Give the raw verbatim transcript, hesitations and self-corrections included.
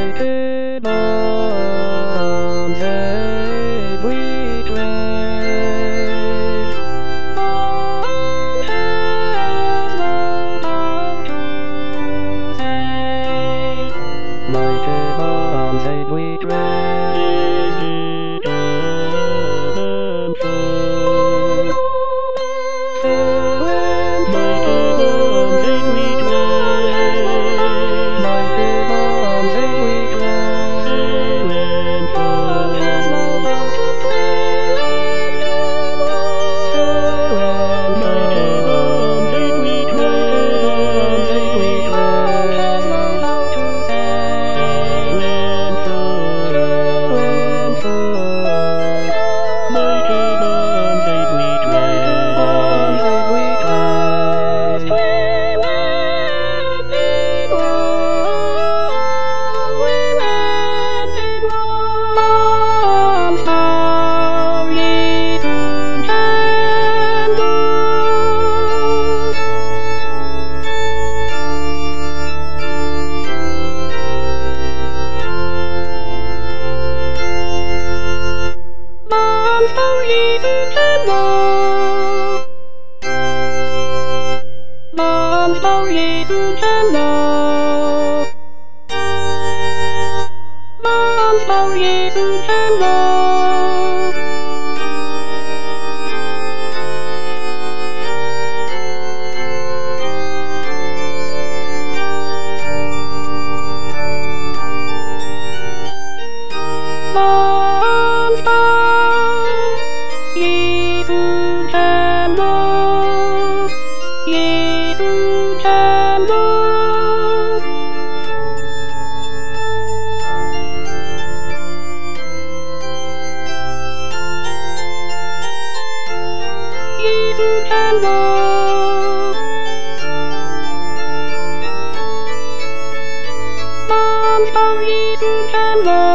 Mighty bombs that we trace. Bomb has no power to save. Mighty bombs that we trace. Determined foe. Mighty bombs that we trace. Mighty bombs that we trace. Determined foe. Has no power to save. Mighty bombs that we trace. Bombs that we trace. Has no power to save. Determined foe. Mighty bombs that we trace. Bombs that we trace. We went in war. We went in war. Bombs how ye soon can go. Bombs how ye soon can go. Bombs how ye soon can go. Bombs how ye soon can go. Bombs how ye soon can go. Ye soon can go. Ye soon can go. Bombs how ye soon can go.